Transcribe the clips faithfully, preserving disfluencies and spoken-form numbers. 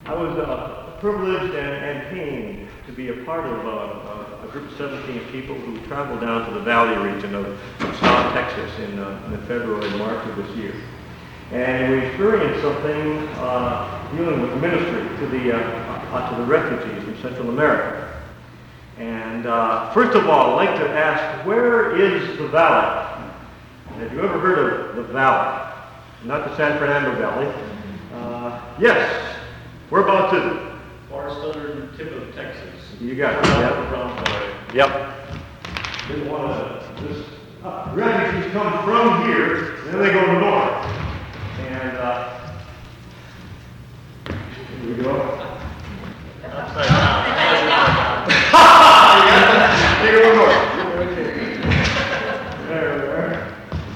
I was uh, privileged and, and pained to be a part of uh, a group of seventeen people who traveled down to the valley region of South Texas in, uh, in February and March of this year. And we experienced something uh, dealing with ministry to the, uh, uh, to the refugees in Central America. And uh, first of all, I'd like to ask, where is the valley? Have you ever heard of the valley? Not the San Fernando Valley. Uh, yes. Whereabouts is it? Far southern tip of Texas. You got it. Yep. Yep. Then one of the, this, uh, refugees come from here, and then they go north. And uh, here we go. Upside down. They go north. Okay. There, there.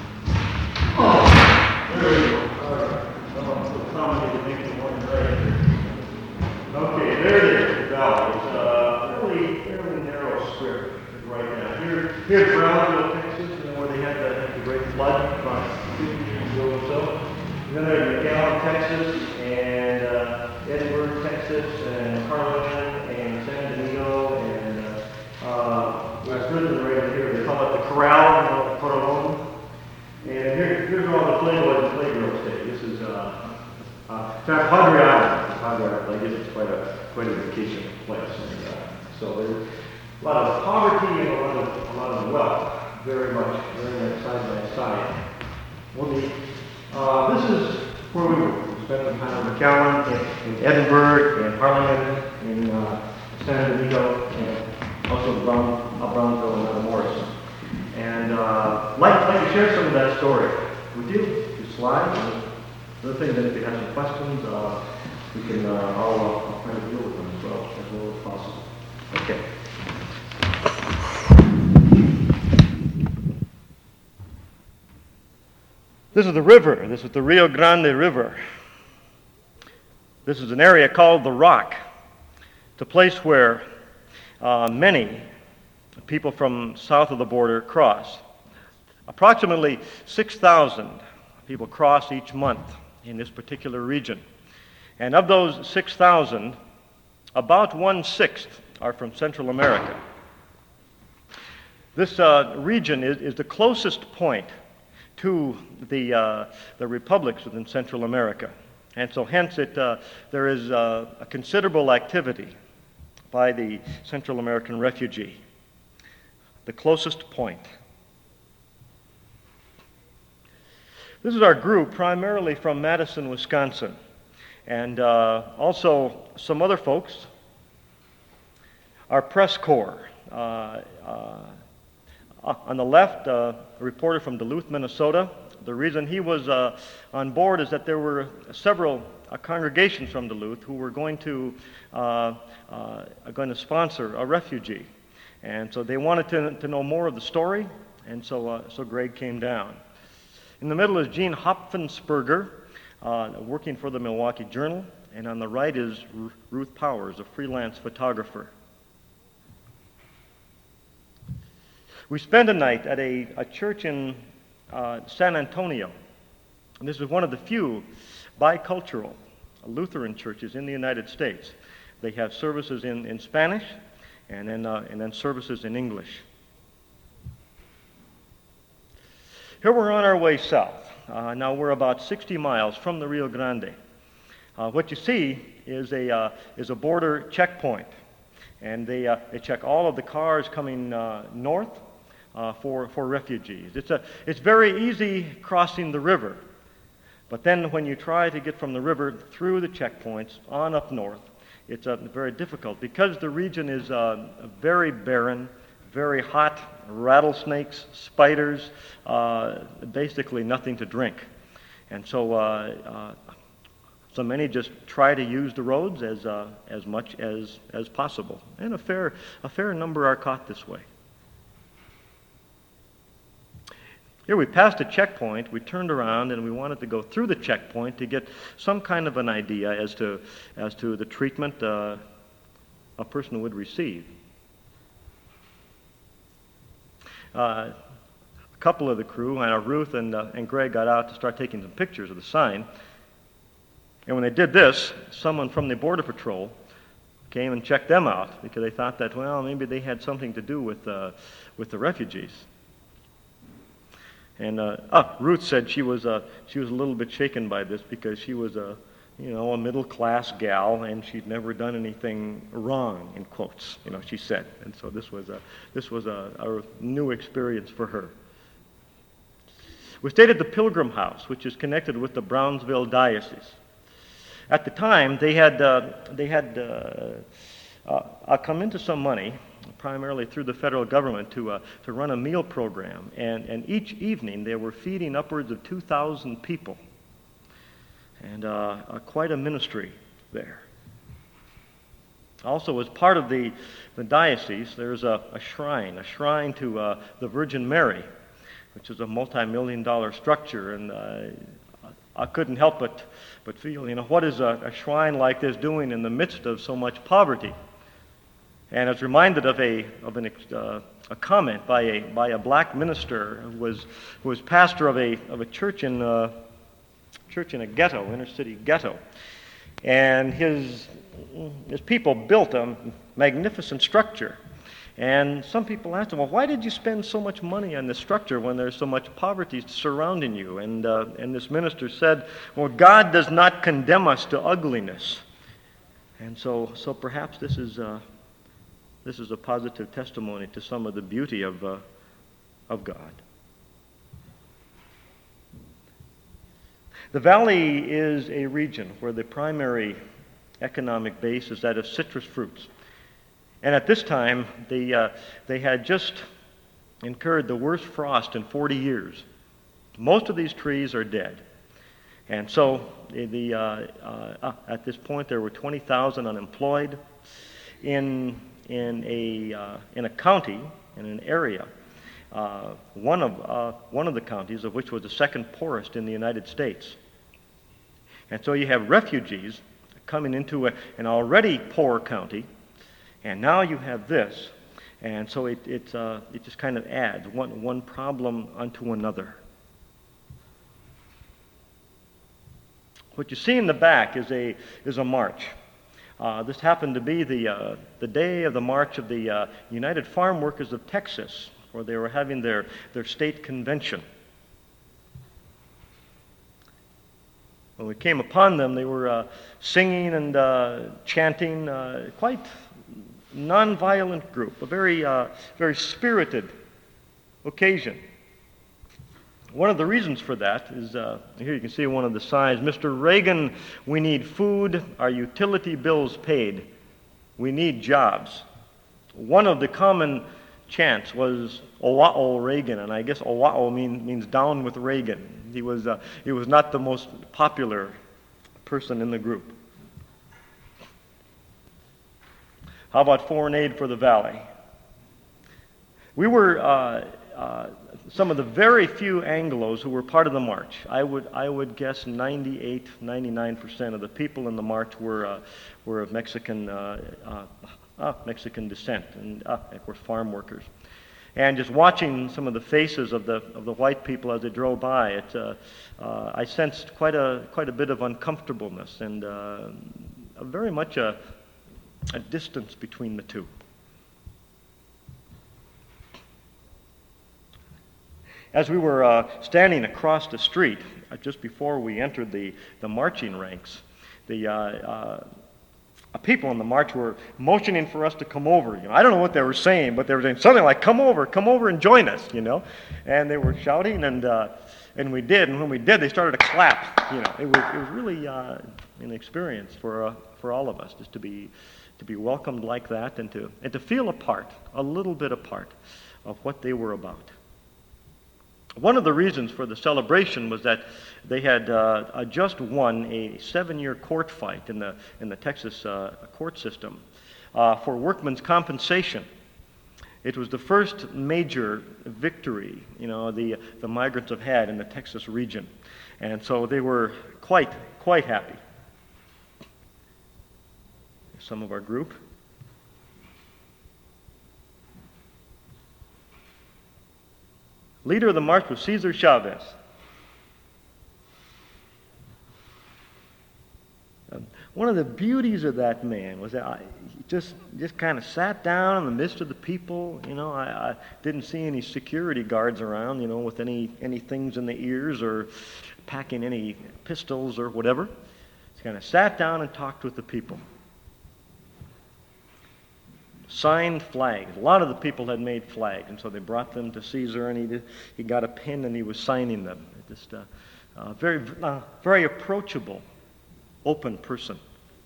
Oh, there we go. All right. Oh, so comedy to make it one right. Okay, there it is, the valley. It's a fairly, fairly narrow strip right now. Here, here's Brownsville, Texas, you know, where they had the, had the great flood about fifty years ago or so. Then there's McAllen, Texas, and uh, Edinburgh, Texas, and Harlan, and San Domingo, and uh, uh, West Prison right here. They call it the Corral, you know, Corralón. And here, here's where all the Playboys and Playgirls stay. This is uh, uh, Padre Island. Padre Island, I guess it's quite a quite a vacation place. And, uh, so there's a lot of poverty and a lot of a lot of wealth, very much, very much side by side. Well, the Uh, this is where we were. We spent some time in McAllen, in, in Edinburgh, in Harlan, in uh, San Domingo, and also Brown, uh, Brownsville and uh, Morrison. And uh, like, like to share some of that story with you, through slides. And other things that if you have some questions, uh, we can, uh, I'll, uh, I'll try to deal with them as well, as well as possible. Okay. This is the river. This is the Rio Grande River. This is an area called the Rock. It's a place where uh, many people from south of the border cross. Approximately six thousand people cross each month in this particular region. And of those six thousand, about one-sixth are from Central America. This uh, region is, is the closest point to the, uh, the republics within Central America. And so hence it, uh, there is uh, a considerable activity by the Central American refugee, the closest point. This is our group, primarily from Madison, Wisconsin, and uh, also some other folks. Our press corps. Uh, uh, Uh, on the left, uh, a reporter from Duluth, Minnesota. The reason he was uh, on board is that there were several uh, congregations from Duluth who were going to uh, uh, going to sponsor a refugee, and so they wanted to, to know more of the story, and so uh, so Greg came down. In the middle is Gene Hopfensperger, uh, working for the Milwaukee Journal, and on the right is R- Ruth Powers, a freelance photographer. We spent a night at a, a church in uh, San Antonio. And this is one of the few bicultural Lutheran churches in the United States. They have services in, in Spanish and then, uh, and then services in English. Here we're on our way south. Uh, now we're about sixty miles from the Rio Grande. Uh, what you see is a, uh, is a border checkpoint. And they, uh, they check all of the cars coming uh, north. Uh, for, for refugees. It's, a, it's very easy crossing the river, but then when you try to get from the river through the checkpoints on up north, it's uh, very difficult because the region is uh, very barren, very hot, rattlesnakes, spiders, uh, basically nothing to drink. And so, uh, uh, so many just try to use the roads as, uh, as much as, as possible, and a fair, a fair number are caught this way. Here we passed a checkpoint, we turned around, and we wanted to go through the checkpoint to get some kind of an idea as to, as to the treatment uh, a person would receive. Uh, a couple of the crew, uh, Ruth and, uh, and Greg, got out to start taking some pictures of the sign. And when they did this, someone from the Border Patrol came and checked them out because they thought that, well, maybe they had something to do with, uh, with the refugees. And uh, ah, Ruth said she was, uh, she was a little bit shaken by this because she was a, you know, a middle-class gal, and she'd never done anything wrong, in quotes, you know, she said. And so this was a, this was a, a new experience for her. We stayed at the Pilgrim House, which is connected with the Brownsville Diocese. At the time, they had, uh, they had uh, uh, come into some money, primarily through the federal government, to, uh, to run a meal program. And, and each evening, they were feeding upwards of two thousand people. And uh, uh, quite a ministry there. Also, as part of the, the diocese, there's a, a shrine, a shrine to uh, the Virgin Mary, which is a multi-million dollar structure. And uh, I couldn't help but, but feel, you know, what is a, a shrine like this doing in the midst of so much poverty? And I was reminded of a of an uh, a comment by a by a black minister who was who was pastor of a of a church in. Uh, church in a ghetto, inner city ghetto. And his, his people built a magnificent structure. And some people asked him, well, why did you spend so much money on this structure when there's so much poverty surrounding you? And, uh, and this minister said, well, God does not condemn us to ugliness. And so, so perhaps this is, uh, this is a positive testimony to some of the beauty of, uh, of God. The valley is a region where the primary economic base is that of citrus fruits. And at this time, they, uh, they had just incurred the worst frost in forty years. Most of these trees are dead. And so the, the, uh, uh, at this point, there were twenty thousand unemployed in, in, a, uh, in a county, in an area, uh, one, of, uh, one of the counties of which was the second poorest in the United States. And so you have refugees coming into a, an already poor county, and now you have this. And so it, it, uh, it just kind of adds one, one problem unto another. What you see in the back is a, is a march. Uh, this happened to be the, uh, the day of the march of the uh, United Farm Workers of Texas, where they were having their, their state convention. When we came upon them, they were uh, singing and uh, chanting, uh, quite nonviolent group, a very, uh, very spirited occasion. One of the reasons for that is, uh, here you can see one of the signs, Mister Reagan, we need food, our utility bills paid, we need jobs. One of the common chants was Owa'o Reagan, and I guess Owa'o mean, means down with Reagan. He was, uh, he was not the most popular person in the group. How about foreign aid for the valley? We were uh, uh, some of the very few Anglos who were part of the march. I would, I would guess ninety-eight, ninety-nine percent of the people in the march were, uh, were of Mexican, uh, uh, uh, Mexican descent, and uh, of course farm workers. And just watching some of the faces of the of the white people as they drove by, it, uh, uh, I sensed quite a quite a bit of uncomfortableness and uh, a very much a, a distance between the two. As we were uh, standing across the street, uh, just before we entered the, the marching ranks, the uh, uh, people in the march were motioning for us to come over. You know, I don't know what they were saying, but they were saying something like, come over, come over and join us, you know. And they were shouting, and uh, and we did. And when we did, they started to clap. You know, it was it was really uh, an experience for uh, for all of us, just to be to be welcomed like that, and to and to feel a part, a little bit a part of what they were about. One of the reasons for the celebration was that they had uh, just won a seven-year court fight in the in the Texas uh, court system uh, for workmen's compensation. It was the first major victory, you know, the the migrants have had in the Texas region, and so they were quite quite happy. Some of our group. Leader of the march was Cesar Chavez. one of the beauties of that man was that I, he just just kind of sat down in the midst of the people. You know, I, I didn't see any security guards around, you know, with any, any things in the ears or packing any pistols or whatever. He kind of sat down and talked with the people. Signed flags. A lot of the people had made flags, and so they brought them to Caesar, and he did, he got a pen and he was signing them. Just uh, uh, very uh, very approachable, open person.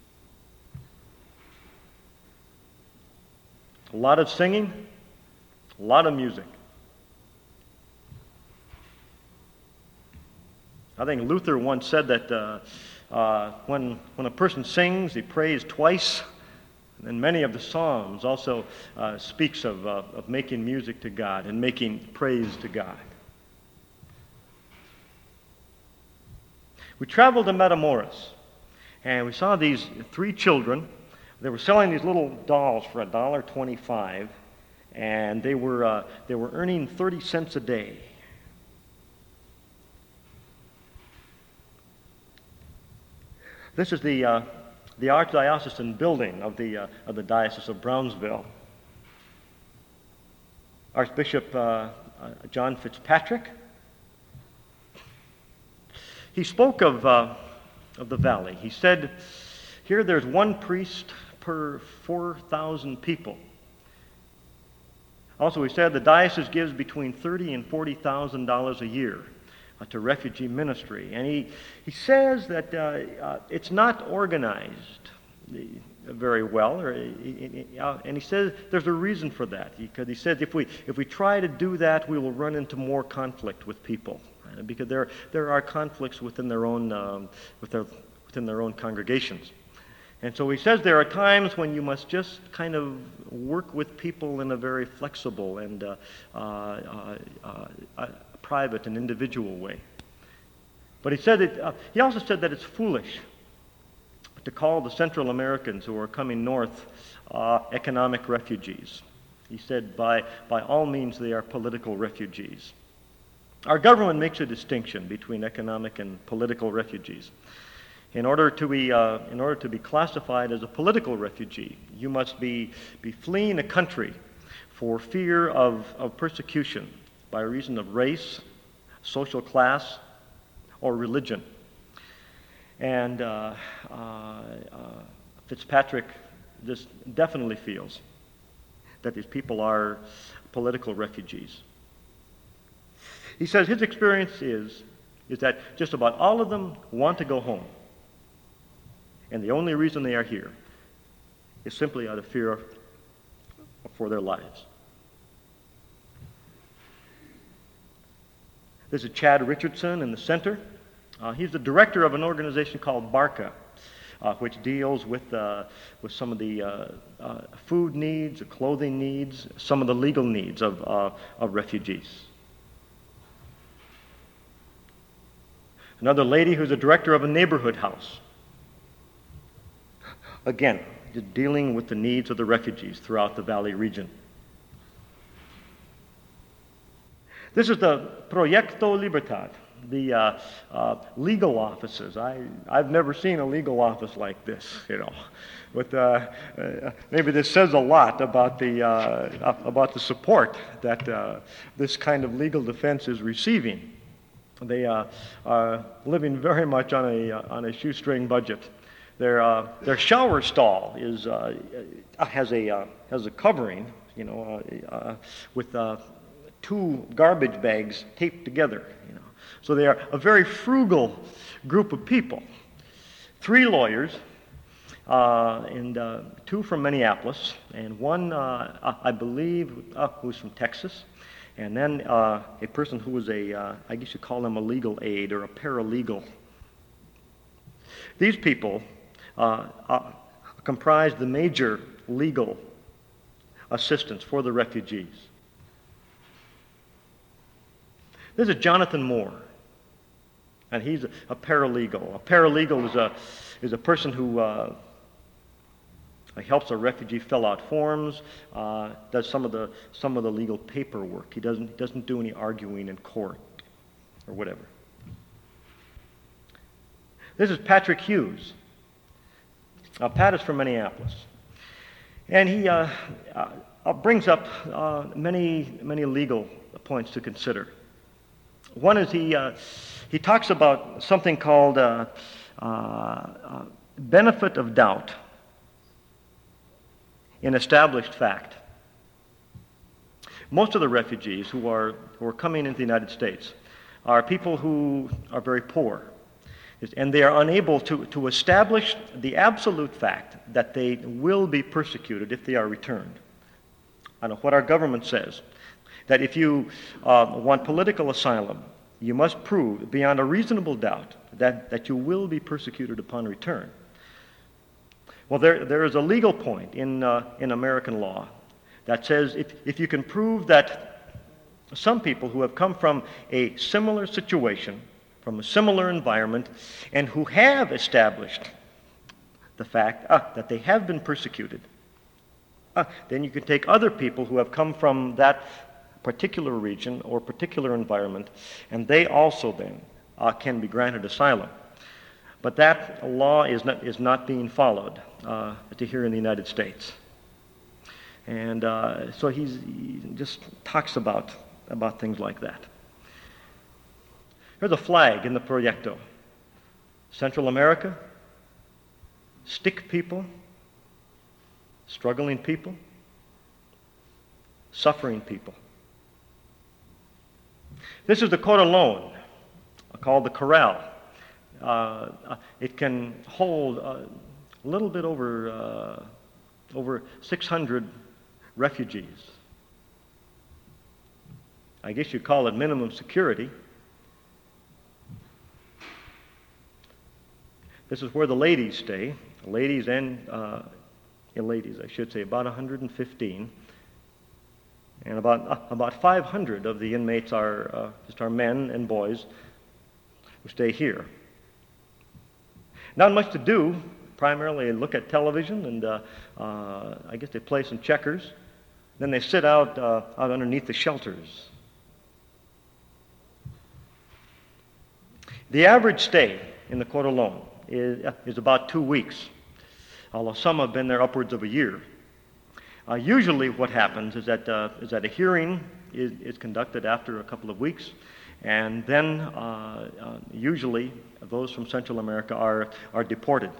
A lot of singing, a lot of music. I think Luther once said that uh, uh, when when a person sings, he prays twice. And many of the Psalms also uh, speaks of, uh, of making music to God and making praise to God. We traveled to Matamoros, and we saw these three children. They were selling these little dolls for one dollar twenty-five, and they were uh, they were earning thirty cents a day. This is the uh, the archdiocesan building of the uh, of the Diocese of Brownsville. Archbishop uh, uh, John Fitzpatrick. He spoke of uh, of the valley. He said, "Here, there's one priest per four thousand people." Also, he said the diocese gives between thirty and forty thousand dollars a year uh, to refugee ministry, and he he says that uh, uh, it's not organized very well, or, uh, and he says there's a reason for that, because he says if we if we try to do that, we will run into more conflict with people, uh, because there there are conflicts within their own um, with their, within their own congregations. And so he says there are times when you must just kind of work with people in a very flexible and uh, uh, uh, uh, private and individual way. But he said it, uh, he also said that it's foolish to call the Central Americans who are coming north uh, economic refugees. He said by, by all means they are political refugees. Our government makes a distinction between economic and political refugees. In order to be, uh, in order to be classified as a political refugee, you must be, be fleeing a country for fear of, of persecution by reason of race, social class, or religion. And uh, uh, uh, Fitzpatrick just definitely feels that these people are political refugees. He says his experience is, is that just about all of them want to go home. And the only reason they are here is simply out of fear for their lives. This is Chad Richardson in the center. Uh, he's the director of an organization called BARCA, uh, which deals with, uh, with some of the uh, uh, food needs, the clothing needs, some of the legal needs of, uh, of refugees. Another lady who's the director of a neighborhood house. Again, just dealing with the needs of the refugees throughout the Valley region. This is the Proyecto Libertad, the uh, uh, legal offices. I, I've never seen a legal office like this, you know. But uh, uh, maybe this says a lot about the, uh, about the support that uh, this kind of legal defense is receiving. They uh, are living very much on a, uh, on a shoestring budget. Their uh, their shower stall is uh, has a uh, has a covering, you know, uh, uh, with uh, two garbage bags taped together. You know, so they are a very frugal group of people. Three lawyers, uh, and uh, two from Minneapolis, and one uh, I believe uh, who's from Texas, and then uh, a person who was a uh, I guess you call them a legal aid or a paralegal. These people Uh, uh, comprise the major legal assistance for the refugees. This is Jonathan Moore, and he's a, a paralegal. A paralegal is a is a person who uh, helps a refugee fill out forms, uh, does some of the some of the legal paperwork. He doesn't he doesn't do any arguing in court or whatever. This is Patrick Hughes. Uh, Pat is from Minneapolis. And he uh, uh, brings up uh, many, many legal points to consider. One is he, uh, he talks about something called uh, uh, uh, benefit of doubt in established fact. Most of the refugees who are, who are coming into the United States are people who are very poor, and they are unable to, to establish the absolute fact that they will be persecuted if they are returned. I know what our government says, that if you uh, want political asylum, you must prove beyond a reasonable doubt that, that you will be persecuted upon return. Well, there, there is a legal point in, uh, in American law that says if, if you can prove that some people who have come from a similar situation, from a similar environment, and who have established the fact uh, that they have been persecuted, uh, then you can take other people who have come from that particular region or particular environment, and they also then uh, can be granted asylum. But that law is not, is not being followed uh, to here in the United States. And uh, so he's, he just talks about, about things like that. Here's a flag in the Proyecto. Central America, stick people, struggling people, suffering people. This is the Corralón, called the Corral. Uh, it can hold a little bit over, uh, over six hundred refugees. I guess you'd call it minimum security. This is where the ladies stay, ladies and uh, yeah, ladies, I should say, about one hundred fifteen. And about uh, about five hundred of the inmates are uh, just are men and boys who stay here. Not much to do. Primarily look at television, and uh, uh, I guess they play some checkers. Then they sit out uh, out underneath the shelters. The average stay in the Corralón is, uh, is about two weeks, although some have been there upwards of a year. Uh, usually what happens is that, uh, is that a hearing is, is conducted after a couple of weeks, and then uh, uh, usually those from Central America are, are deported.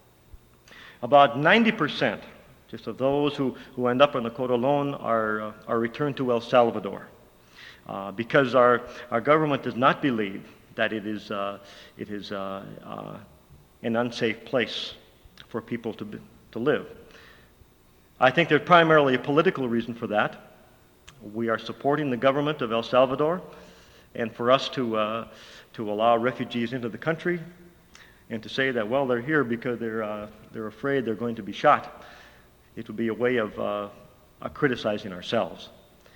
About ninety percent just of those who, who end up in the Corralón are, uh, are returned to El Salvador uh, because our, our government does not believe that it is, uh, it is uh, uh, an unsafe place for people to, be, to live. I think there's primarily a political reason for that. We are supporting the government of El Salvador, and for us to, uh, to allow refugees into the country and to say that, well, they're here because they're, uh, they're afraid they're going to be shot, it would be a way of uh, uh, criticizing ourselves.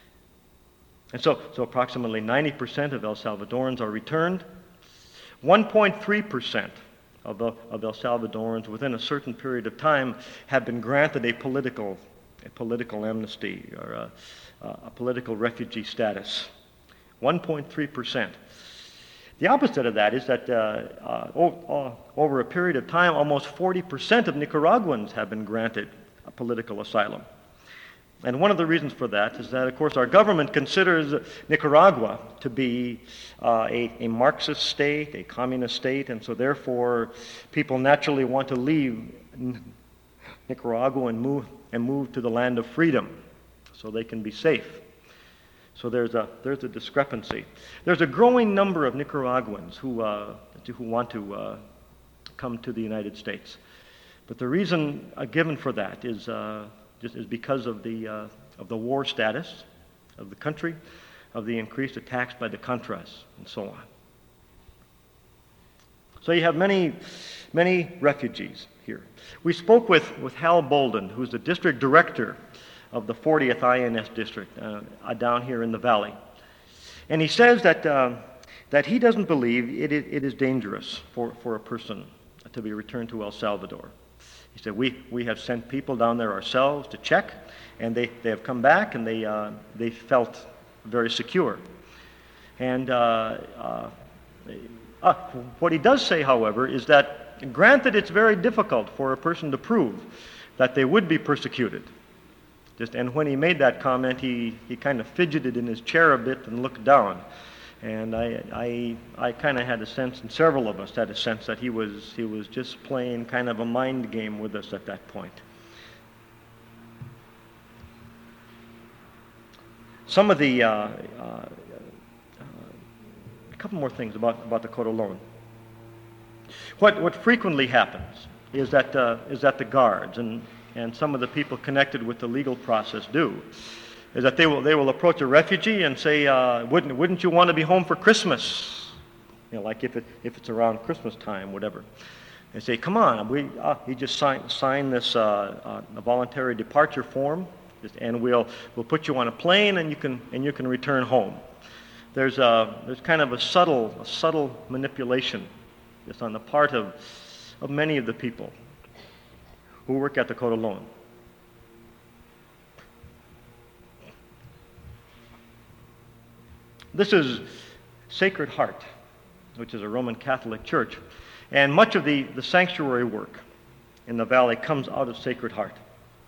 And so, so approximately ninety percent of El Salvadorans are returned. one point three percent Of, the, of El Salvadorans within a certain period of time have been granted a political, a political amnesty or a, a political refugee status. one point three percent. The opposite of that is that uh, uh, o- over a period of time, almost forty percent of Nicaraguans have been granted a political asylum. And one of the reasons for that is that, of course, our government considers Nicaragua to be uh, a, a Marxist state, a communist state, and so therefore people naturally want to leave Nicaragua and move and move to the land of freedom so they can be safe. So there's a there's a discrepancy. There's a growing number of Nicaraguans who uh, who want to uh, come to the United States, but the reason uh, given for that is. Uh, Just is because of the uh, of the war status of the country, of the increased attacks by the Contras, and so on. So you have many, many refugees here. We spoke with, with Hal Bolden, who's the district director of the fortieth I N S district uh, down here in the valley, and he says that uh, that he doesn't believe it, it, it is dangerous for, for a person to be returned to El Salvador. He said, we, we have sent people down there ourselves to check, and they, they have come back, and they, uh, they felt very secure. And uh, uh, uh, what he does say, however, is that that, granted, it's very difficult for a person to prove that they would be persecuted. Just, and when he made that comment, he, he kind of fidgeted in his chair a bit and looked down. And I, I, I kind of had a sense, and several of us had a sense, that he was, he was just playing kind of a mind game with us at that point. Some of the, uh, uh, uh, a couple more things about, about the Coat of Loan. What, what frequently happens is that, uh, is that the guards and, and some of the people connected with the legal process do, is that they will, they will approach a refugee and say, uh, wouldn't, wouldn't you want to be home for Christmas? You know, like if, it, if it's around Christmas time, whatever. They say, come on, we, uh, you just sign, sign this uh, uh, a voluntary departure form, and we'll, we'll put you on a plane and you can, and you can return home. There's, a, there's kind of a subtle, a subtle manipulation just on the part of, of many of the people who work at the Coat of Loan. This is Sacred Heart, which is a Roman Catholic church, and much of the, the sanctuary work in the valley comes out of Sacred Heart.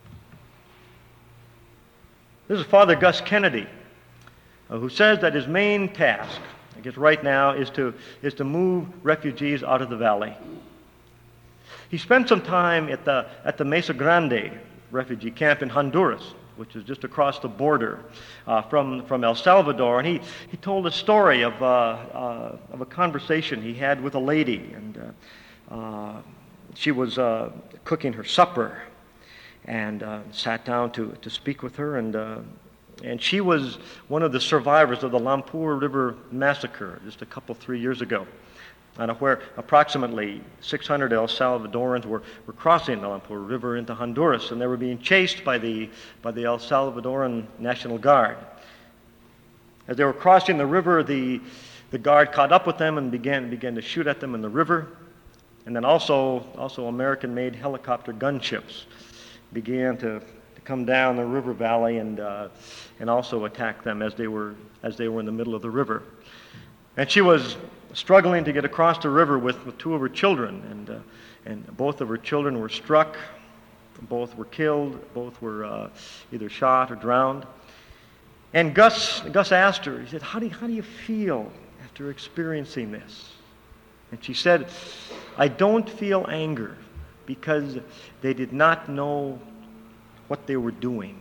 This is Father Gus Kennedy, uh, who says that his main task, I guess right now, is to, is to move refugees out of the valley. He spent some time at the, at the Mesa Grande refugee camp in Honduras, which is just across the border uh, from, from El Salvador. And he, he told a story of, uh, uh, of a conversation he had with a lady. And uh, uh, she was uh, cooking her supper and uh, sat down to, to speak with her. And, uh, and she was one of the survivors of the Lampur River massacre just a couple, three years ago, and where approximately six hundred El Salvadorans were, were crossing the Lampur River into Honduras, and they were being chased by the, by the El Salvadoran National Guard. As they were crossing the river, the, the guard caught up with them and began, began to shoot at them in the river. And then also, also American-made helicopter gunships began to, to come down the river valley and, uh, and also attack them as they were, as they were in the middle of the river. And she was struggling to get across the river with, with two of her children, and, uh, and both of her children were struck, both were killed, both were uh, either shot or drowned. And Gus, Gus asked her, he said, how do, you, how do you feel after experiencing this? And she said, I don't feel anger because they did not know what they were doing.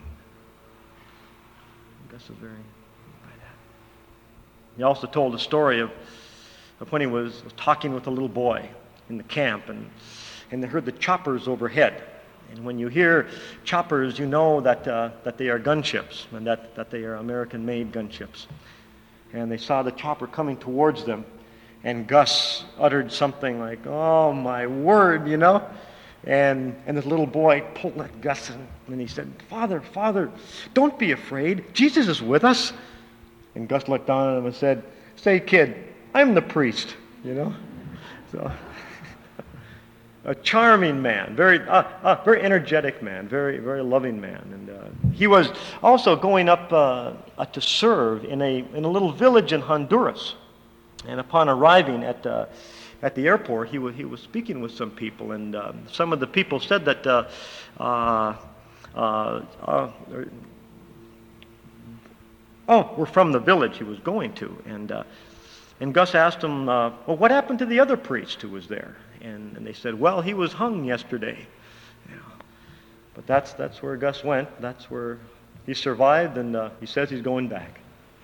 Gus is very... He also told a story of, of when he was, was talking with a little boy in the camp, and, and they heard the choppers overhead. And when you hear choppers, you know that, uh, that they are gunships, and that, that they are American-made gunships. And they saw the chopper coming towards them, and Gus uttered something like, oh, my word, you know? And, and this little boy pulled at Gus, and, and he said, Father, Father, don't be afraid. Jesus is with us. And Gus looked down at him and said, say, kid, I'm the priest, you know? So, a charming man, very uh, uh, very energetic man, very, very loving man. And uh, he was also going up uh, uh, to serve in a, in a little village in Honduras. And upon arriving at, uh, at the airport, he was, he was speaking with some people. And uh, some of the people said that uh, uh, uh, uh, oh, we're from the village he was going to. And uh, and Gus asked him, uh, well, what happened to the other priest who was there? And, and they said, well, he was hung yesterday. Yeah. But that's that's where Gus went. That's where he survived, and uh, he says he's going back.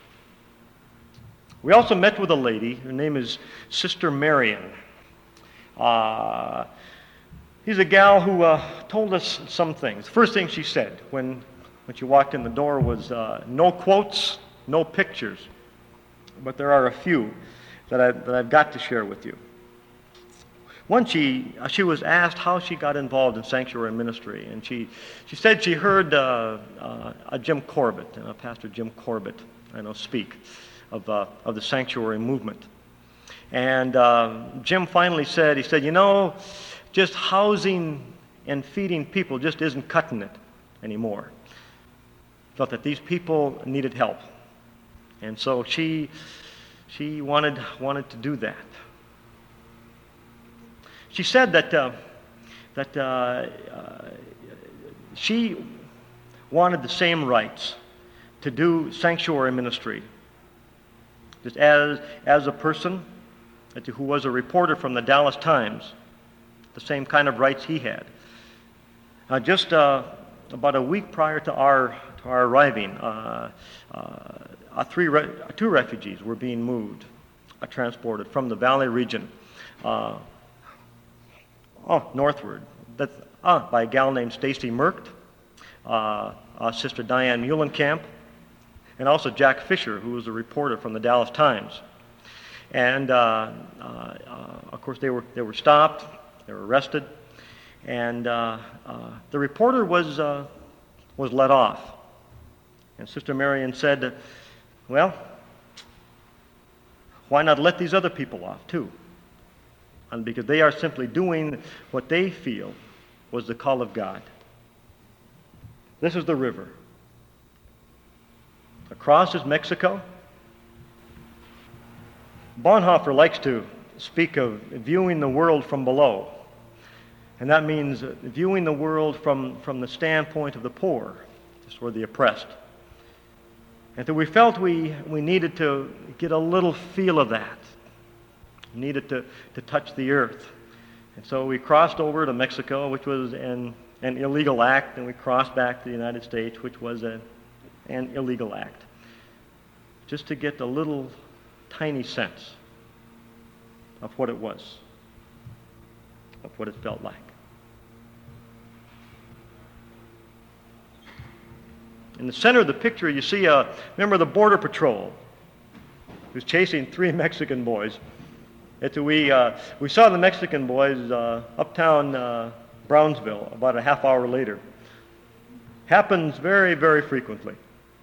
We also met with a lady. Her name is Sister Marion. Uh, he's a gal who uh, told us some things. First thing she said when when she walked in the door was uh, no quotes, no pictures, but there are a few that, I, that I've got to share with you. One, she, she was asked how she got involved in sanctuary ministry, and she, she said she heard uh, uh, a Jim Corbett, uh, Pastor Jim Corbett, I know, speak of, uh, of the sanctuary movement. And uh, Jim finally said, he said, you know, just housing and feeding people just isn't cutting it anymore. Felt that these people needed help. And so she she wanted wanted to do that. she said that uh, that uh, uh, she wanted the same rights to do sanctuary ministry, just as as a person who was a reporter from the Dallas Times, the same kind of rights he had. Uh, just uh, about a week prior to our to our arriving, uh, uh, three re- two refugees were being moved, uh, transported from the Valley region, uh, oh, northward. That's uh, by a gal named Stacy Merkt, uh, uh, Sister Diane Muhlenkamp, and also Jack Fisher, who was a reporter from the Dallas Times. And uh, uh, uh, of course, they were they were stopped, they were arrested, and uh, uh, the reporter was uh, was let off. And Sister Marion said, "Well, why not let these other people off too? And because they are simply doing what they feel was the call of God. This is the river. Across is Mexico." Bonhoeffer likes to speak of viewing the world from below, and that means viewing the world from, from the standpoint of the poor, or the oppressed. And so we felt we, we needed to get a little feel of that, needed to, to touch the earth. And so we crossed over to Mexico, which was an, an illegal act, and we crossed back to the United States, which was a, an illegal act, just to get a little tiny sense of what it was, of what it felt like. In the center of the picture, you see a member of the Border Patrol who's chasing three Mexican boys. It's, we, uh, we saw the Mexican boys uh, uptown uh, Brownsville about a half hour later. Happens very, very frequently.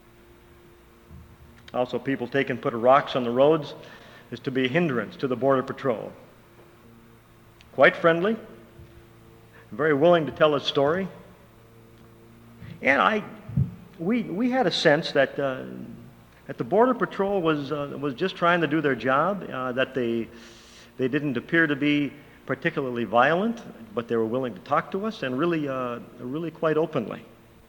Also, people take and put rocks on the roads is to be a hindrance to the Border Patrol. Quite friendly, very willing to tell his story. And I, we, we had a sense that, uh, that the Border Patrol was, uh, was just trying to do their job, uh, that they, they didn't appear to be particularly violent, but they were willing to talk to us, and really, uh, really quite openly.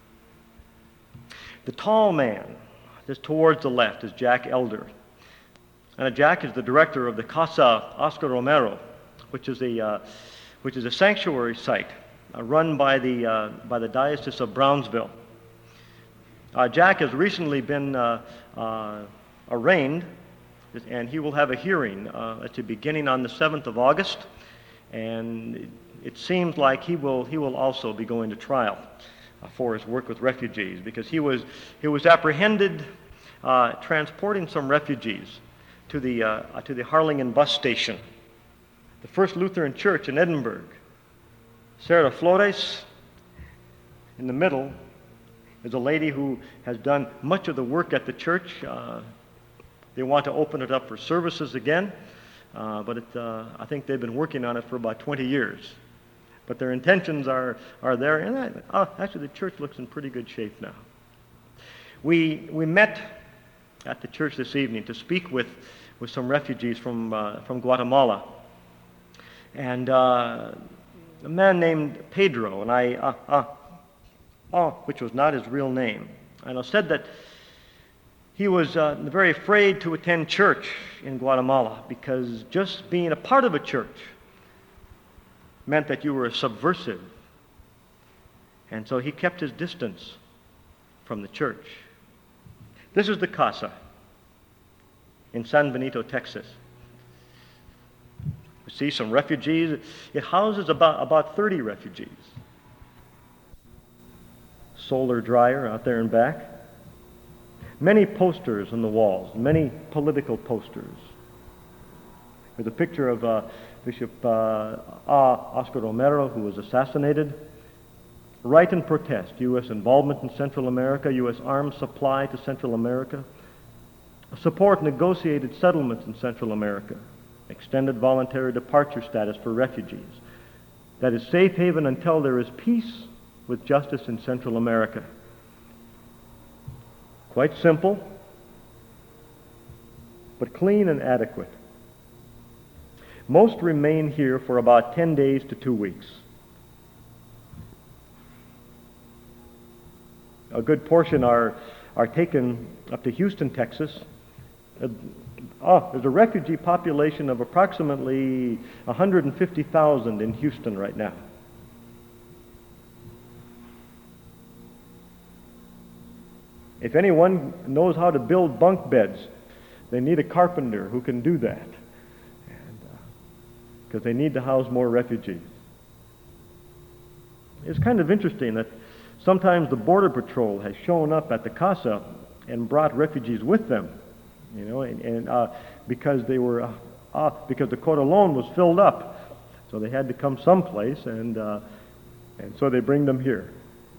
The tall man, just towards the left, is Jack Elder. And Jack is the director of the Casa Oscar Romero, which is a, uh, which is a sanctuary site uh, run by the, uh, by the Diocese of Brownsville. Uh, Jack has recently been uh, uh, arraigned, and he will have a hearing uh, at the beginning on the seventh of August, and it seems like he will, he will also be going to trial uh, for his work with refugees, because he was, he was apprehended uh, transporting some refugees to the, uh, to the Harlingen bus station, the First Lutheran Church in Edinburgh. Sarah Flores, in the middle, is a lady who has done much of the work at the church. Uh, they want to open it up for services again, uh, but it, uh, I think they've been working on it for about twenty years. But their intentions are, are there, and I, uh, actually the church looks in pretty good shape now. We, we met at the church this evening to speak with, with some refugees from, uh, from Guatemala. And uh, a man named Pedro, and I, uh, uh, oh, which was not his real name, and I said that he was uh, very afraid to attend church in Guatemala because just being a part of a church meant that you were a subversive. And so he kept his distance from the church. This is the Casa in San Benito, Texas. We see some refugees. It houses about, about thirty refugees. Solar dryer out there in back. Many posters on the walls, many political posters. There's a picture of uh, Bishop uh, Oscar Romero, who was assassinated. Right in protest, U S involvement in Central America, U S arms supply to Central America, support negotiated settlements in Central America, extended voluntary departure status for refugees. That is safe haven until there is peace with justice in Central America. Quite simple, but clean and adequate. Most remain here for about ten days to two weeks. A good portion are, are taken up to Houston, Texas. Uh, oh, there's a refugee population of approximately one hundred fifty thousand in Houston right now. If anyone knows how to build bunk beds, they need a carpenter who can do that, because uh, they need to house more refugees. It's kind of interesting that sometimes the Border Patrol has shown up at the Casa and brought refugees with them, you know, and, and uh, because they were, uh, uh, because the Corralón was filled up, so they had to come someplace, and uh, and so they bring them here.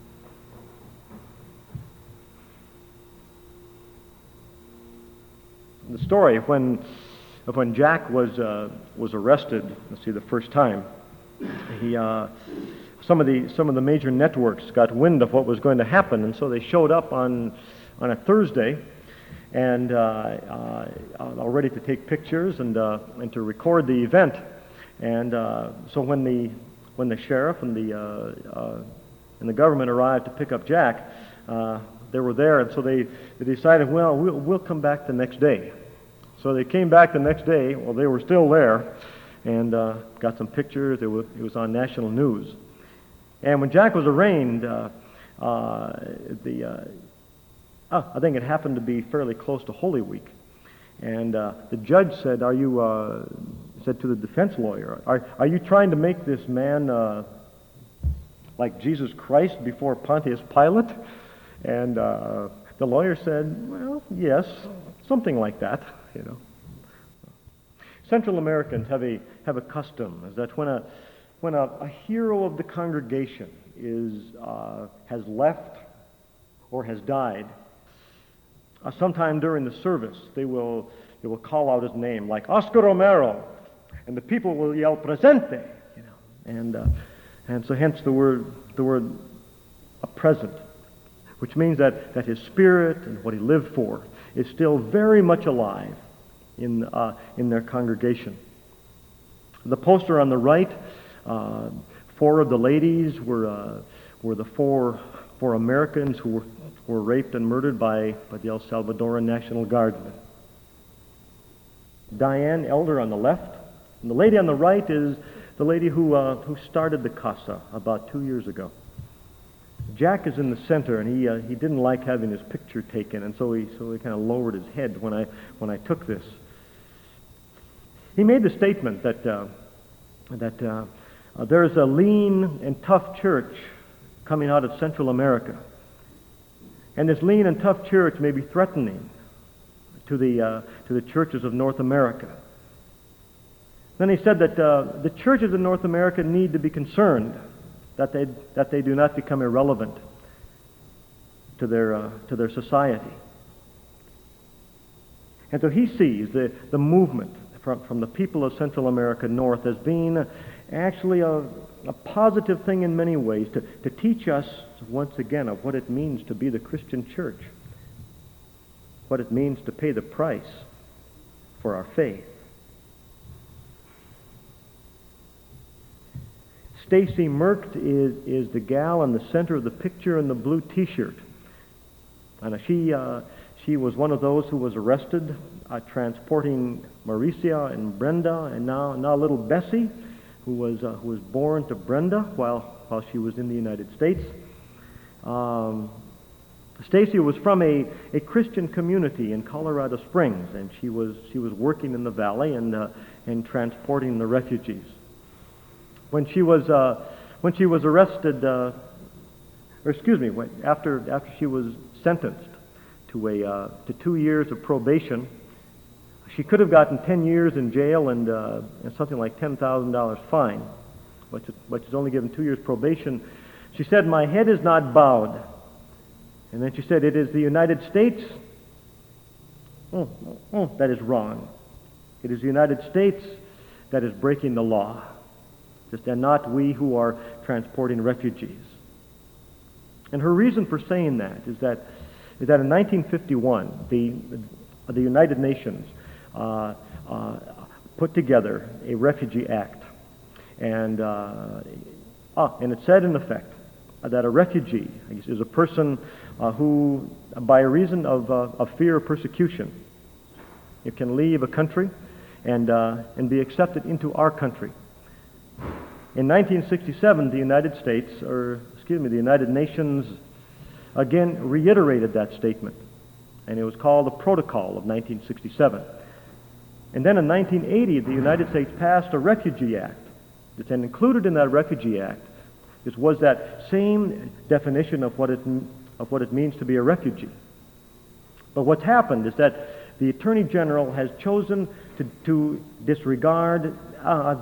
The story of when of when Jack was uh, was arrested. Let's see, the first time he uh, some of the some of the major networks got wind of what was going to happen, and so they showed up on on a Thursday, and uh, uh, all ready to take pictures and uh, and to record the event. And uh, so when the when the sheriff and the uh, uh, and the government arrived to pick up Jack, uh, they were there, and so they, they decided, well, well, we'll come back the next day. So they came back the next day. Well, they were still there, and uh, got some pictures. It was, it was on national news. And when Jack was arraigned, uh, uh, the uh, oh, I think it happened to be fairly close to Holy Week, and uh, the judge said, "Are you?" Uh, said to the defense lawyer, "Are are you trying to make this man uh, like Jesus Christ before Pontius Pilate?" And uh, the lawyer said, "Well, yes, something like that, you know." Central Americans have a have a custom, is that when a when a, a hero of the congregation is uh, has left or has died, uh, sometime during the service they will they will call out his name, like Oscar Romero, and the people will yell "Presente," you know, and uh, and so hence the word the word a present, which means that, that his spirit and what he lived for is still very much alive in uh, in their congregation. The poster on the right, uh, four of the ladies were uh, were the four four Americans who were, were raped and murdered by, by the El Salvadoran National Guardsmen. Diane Elder on the left, and the lady on the right is the lady who uh, who started the Casa about two years ago. Jack is in the center, and he uh, he didn't like having his picture taken, and so he so he kind of lowered his head when I when I took this. He made the statement that uh, that uh, uh, there's a lean and tough church coming out of Central America, and this lean and tough church may be threatening to the uh, to the churches of North America. Then he said that uh, the churches in North America need to be concerned that they that they do not become irrelevant to their uh, to their society. And so he sees the, the movement from, from the people of Central America north as being actually a, a positive thing in many ways, to, to teach us once again of what it means to be the Christian church, what it means to pay the price for our faith. Stacy Merkt is, is the gal in the center of the picture in the blue T-shirt. And she uh, she was one of those who was arrested uh, transporting Mauricia and Brenda, and now now little Bessie, who was uh, who was born to Brenda while while she was in the United States. Um, Stacy was from a, a Christian community in Colorado Springs, and she was she was working in the valley and uh, and transporting the refugees. When she was uh, when she was arrested, uh, or excuse me, when, after after she was sentenced to a uh, to two years of probation, she could have gotten ten years in jail and, uh, and something like ten thousand dollars fine, but but she's only given two years probation. She said, "My head is not bowed," and then she said, "It is the United States." Oh, oh, that is wrong. It is the United States that is breaking the law, and not we who are transporting refugees. And her reason for saying that is that is that in nineteen fifty-one, the the United Nations uh, uh, put together a Refugee Act. And, uh, ah, and it said, in effect, that a refugee is a person uh, who, by reason of, uh, of fear of persecution, you can leave a country and, uh, and be accepted into our country. In nineteen sixty-seven, the United States, or excuse me, the United Nations, again reiterated that statement, and it was called the Protocol of nineteen sixty-seven. And then in nineteen eighty, the United States passed a Refugee Act. And included in that Refugee Act is, was that same definition of what it of what it means to be a refugee. But what's happened is that the Attorney General has chosen to, to disregard uh,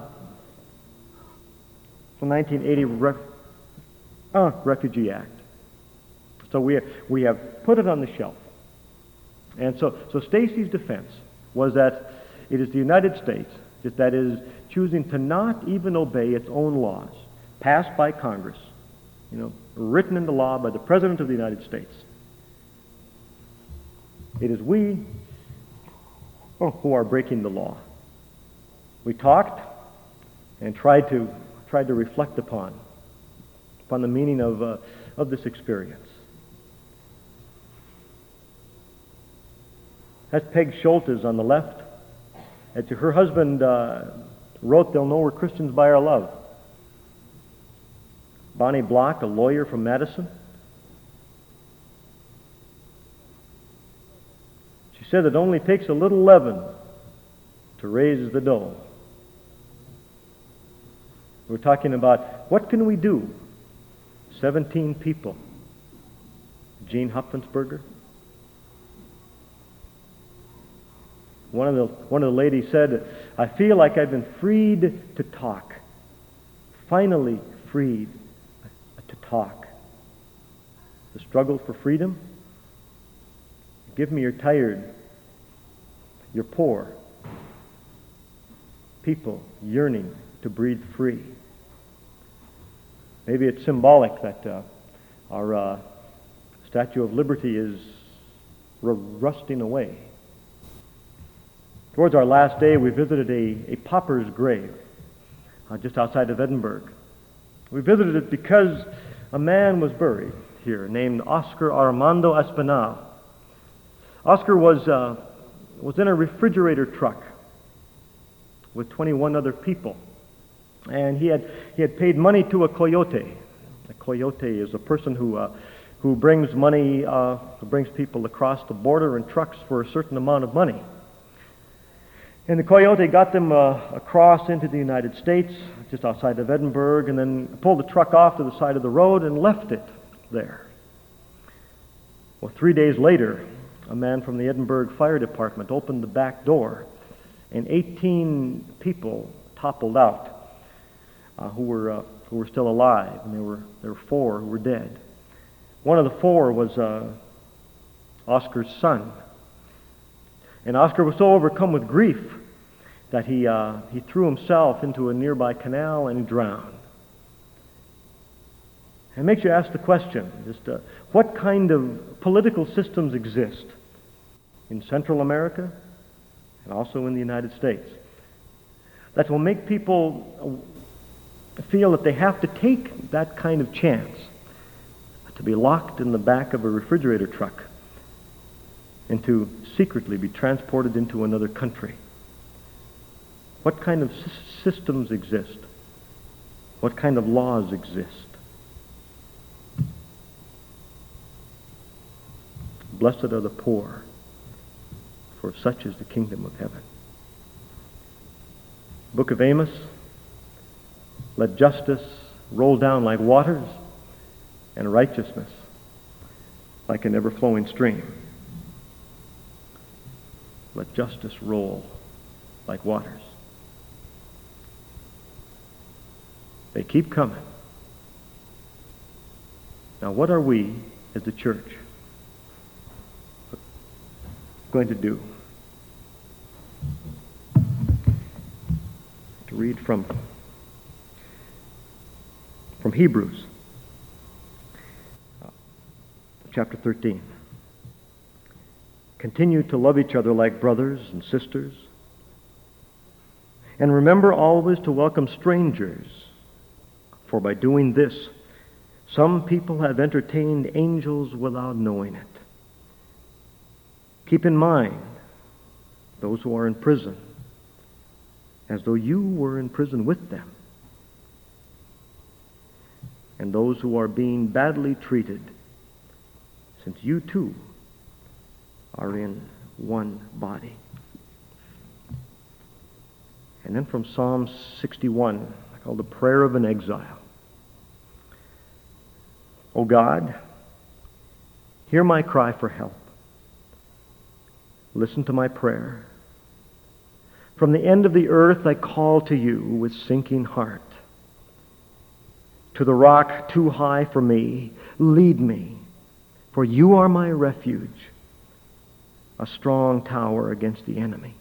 the nineteen eighty Ref, uh, Refugee Act. So we we have put it on the shelf. And so so Stacy's defense was that it is the United States that is choosing to not even obey its own laws, passed by Congress, you know, written into law by the President of the United States. It is we oh, who are breaking the law. We talked and tried to tried to reflect upon upon the meaning of uh, of this experience. That's Peg Schultes on the left. That's her husband uh, wrote, "They'll know we're Christians by our love." Bonnie Block, a lawyer from Madison. She said it only takes a little leaven to raise the dough. We're talking about what can we do? Seventeen people. Gene Huffensberger. One of the one of the ladies said, "I feel like I've been freed to talk. Finally freed to talk." The struggle for freedom. Give me your tired, your poor people yearning to breathe free. Maybe it's symbolic that uh, our uh, Statue of Liberty is r- rusting away. Towards our last day, we visited a, a pauper's grave uh, just outside of Edinburgh. We visited it because a man was buried here named Oscar Armando Espinal. Oscar was uh, was in a refrigerator truck with twenty-one other people, and he had he had paid money to a coyote. A coyote is a person who uh, who brings money, uh, who brings people across the border in trucks for a certain amount of money. And the coyote got them uh, across into the United States, just outside of Edinburgh, and then pulled the truck off to the side of the road and left it there. Well, three days later, a man from the Edinburgh Fire Department opened the back door, and eighteen people toppled out uh, who were uh, who were still alive, and there were there were four who were dead. One of the four was uh, Oscar's son. And Oscar was so overcome with grief that he uh, he threw himself into a nearby canal and drowned. It makes you ask the question, just uh, what kind of political systems exist in Central America and also in the United States that will make people feel that they have to take that kind of chance to be locked in the back of a refrigerator truck and to secretly be transported into another country? What kind of s- systems exist? What kind of laws exist? Blessed are the poor, for such is the kingdom of heaven. Book of Amos, let justice roll down like waters and righteousness like an ever-flowing stream. Let justice roll like waters. They keep coming. Now, what are we as the church going to do? To read from, from Hebrews, uh, chapter thirteen. Continue to love each other like brothers and sisters. And remember always to welcome strangers, for by doing this, some people have entertained angels without knowing it. Keep in mind those who are in prison, as though you were in prison with them, and those who are being badly treated, since you too are in one body. And then from Psalm sixty-one, called the Prayer of an Exile. O God, hear my cry for help. Listen to my prayer. From the end of the earth I call to you with sinking heart. To the rock too high for me, lead me, for you are my refuge, a strong tower against the enemy.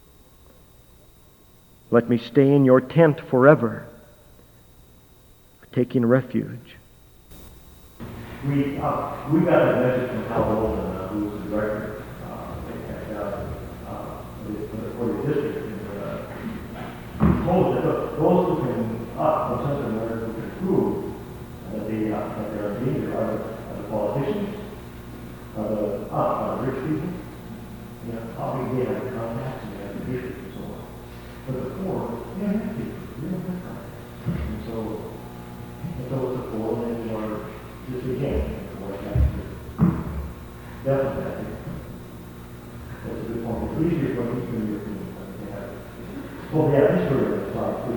Let me stay in your tent forever, taking refuge. We, uh, we got a message from Hal Bolden, uh, who was the director uh, at, uh, uh, for the district. And, uh, he told us that those who can, uh, from Central America, who can prove that, they, uh, that they're in danger are the, are the politicians, are the, uh, are the rich people. You know, obviously they have the contacts and they have the district and so on. But the poor, they don't have people. They don't have contacts. And so, and so it's the poor, and then you are just again, what that is. Definitely, I think. That's a good point. At least you're from Eastern European. They have. Well, they have history on the side, too.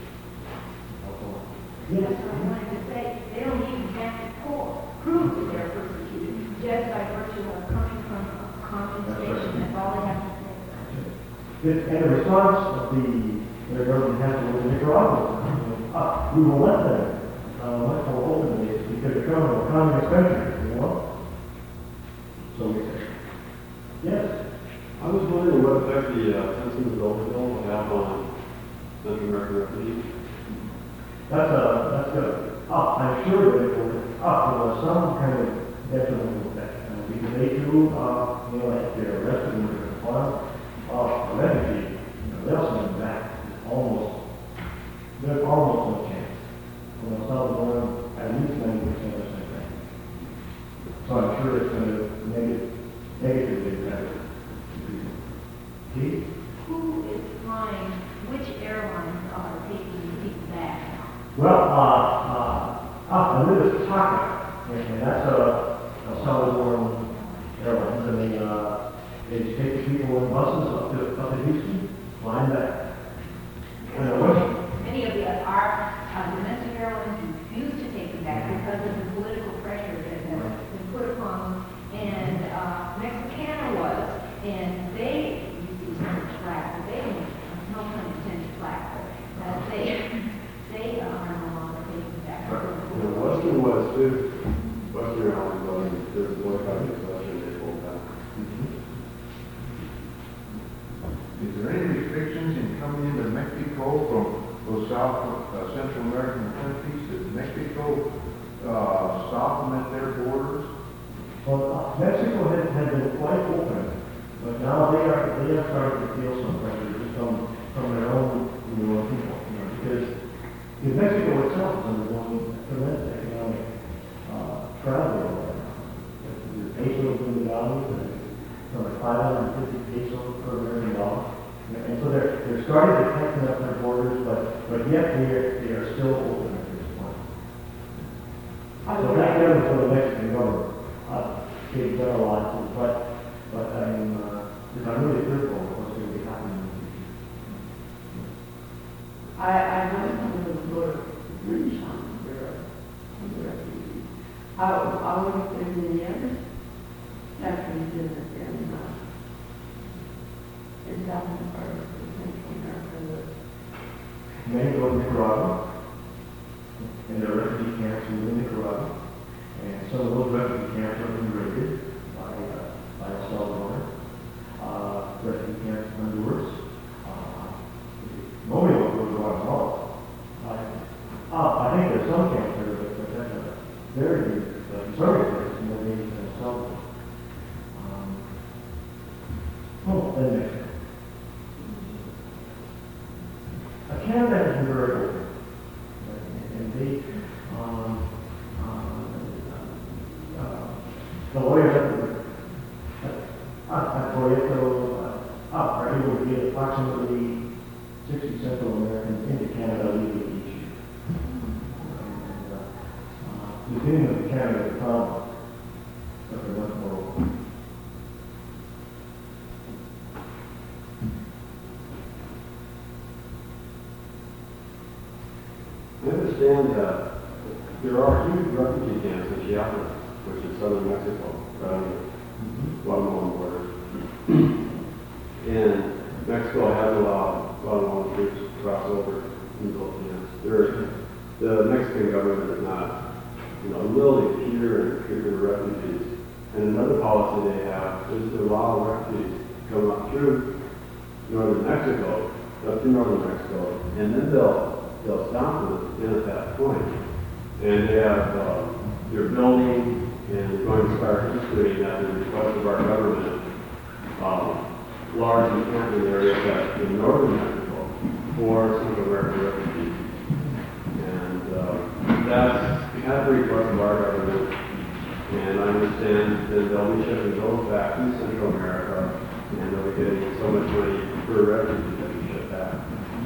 Yes. That's what I wanted to say. They don't even have to prove prove that they're persecuted. Just by virtue of coming from a compensation, that's all they have to say. It, and the response of the, their government has to look at Nicaragua. Uh, we will let them uh, much more openly because they're coming from a communist country, you know? So we say, yes. I was wondering what effect the uh, Tennessee Development Bill will have on Central American refugees. That's a, that's good. Uh, I'm sure that it will, uh, there was some kind of detrimental effect. Uh, because they too, uh, you know, if they're arrested and they're confined, uh, a refugee, you know, they'll send them back. Almost, there's almost no chance. You know, some of them, at least ninety percent of the thing. So I'm sure it's going to negative, negatively affect people. Keith? Who is flying, which airlines are taking people back? Well, uh, uh, uh, I live at Taka, and, and that's a, a Salvadoran airlines, and they, uh, they take people in buses up to, up to Houston, flying back. And it was, Many of the, our uh, domestic airlines refuse to take them back because of the political pressure that has been put upon them. And uh, Mexicana was, and they received so much flack, but they, no pun intended flack, but uh, they, they uh, are no longer taking back. You know, Western was too. Western Airlines, well, there's one company, Western, they pulled back. Is there any restrictions in coming into Mexico from those South uh, Central American countries? Does Mexico uh, stop them at their borders? well, uh, Mexico had, had been quite open, but now they are, they are starting to feel some pressure just from, from their own, you know, people, you know, because, because Mexico itself is undergoing tremendous economic uh, travel right now. The peso has been down, from like five hundred fifty pesos per American dollar. And so they're, they're starting to tighten up their borders, but, but yet they are, they are still open at this point. So that goes for the Mexican government. Uh, they've done a lot, too, but, but I'm, uh, I'm really fearful of what's going to be happening in the future. I, I went to the border British on Bureau, on the refugees. I, I worked in the other countries in the, in, uh, in South America, Central America. Many go to Nicaragua, and there are refugee camps within Nicaragua, and some of those refugee camps are being raided by, uh, by El Salvador. Uh, refugee camps in Honduras. Uh, nobody wants to go to Guatemala. I, uh, I think there's some camps there, but, but that's a very uh, conservative place, more dangerous than El Salvador. Um, oh, then Mexico. the lawyers at the, at, at Toyota, uh, are able to get approximately sixty Central Americans into Canada legally each year. And, uh, uh, the beginning of Canada, the problem, but they're much more open. I understand that there are huge refugee camps in Chiapas, which is southern Mexico, around the Guatemalan border. And Mexico has allowed Guatemalan troops to cross over into those camps. There, the Mexican government is not, you know, willing to hear and treat the refugees. And another policy they have is to allow refugees to come up through northern Mexico, up to northern Mexico, and then they'll they'll stop them in at that point. And they have uh, their building and going to start instituting at the request of our government um, large encampment areas at, in northern Mexico for Central American refugees. And uh, that's at the request of our government. And I understand that they'll be shipping those back to Central America, and they'll be getting so much money per refugee that we ship back.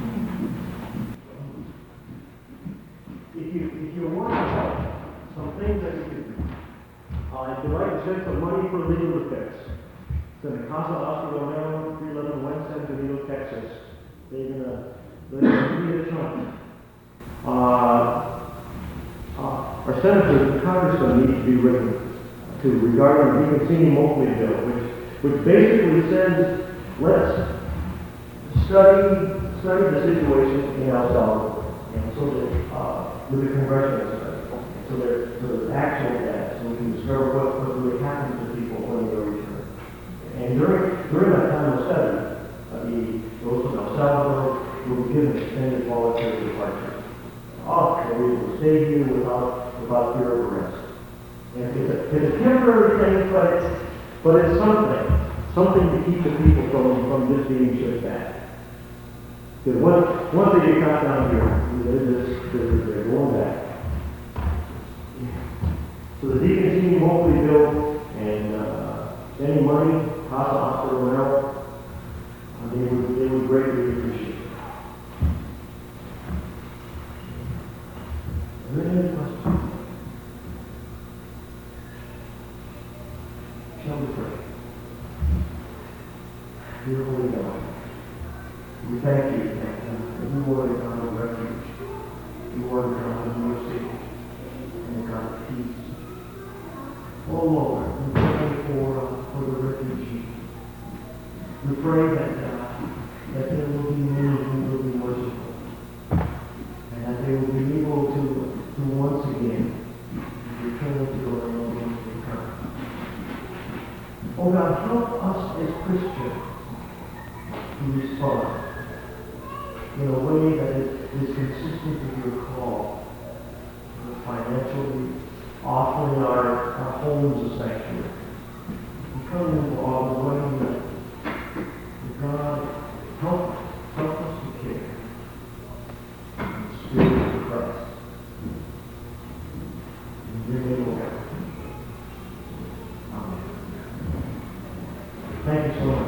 If you, if you want to help, some things that you can do. Uh, if you'd like to send some money for legal defense, send the Casa Oscar Romero, three eleven West San Benito, Texas. They're gonna, they're gonna be the trunk. Uh, uh, our senators and congressmen need to be written to regarding the Vicancini-Moakley bill, which, which basically says, let's study, study the situation in El Salvador, and so that, uh, with the congressional study, so that, so there's actual data, so we can discover what, what really happens to people when they return. And during, during that time of study, uh, the, those from El Salvador will be given extended voluntary departure. Oh, they'll be able to stay here without, without fear of arrest. And it's a, it's a temporary thing, but it's, but it's something, something to keep the people from, from just being shipped back. Because once, once they get caught down here, they're just, they're, they're going back. So the Vicancini-Moakley bill and uh, any money, Casa Oscar Romero, uh, they would, they would greatly appreciate it. Are there any questions? Shall we pray? Dear Holy God, we thank you that uh, you are the God of refuge, you are the God of mercy, and the God of peace. Oh Lord, we pray for, uh, for the refugees. We pray that, uh, that there will be many who will be merciful, and that they will be able to, to once again return to the land whence they come. Oh God, help us as Christians to respond in a way that is, is consistent with your call, financially, offering our, our homes a sanctuary. We come into all the way that God help us, help us to care in the Spirit of Christ. In your name, Lord. Amen. Thank you so much.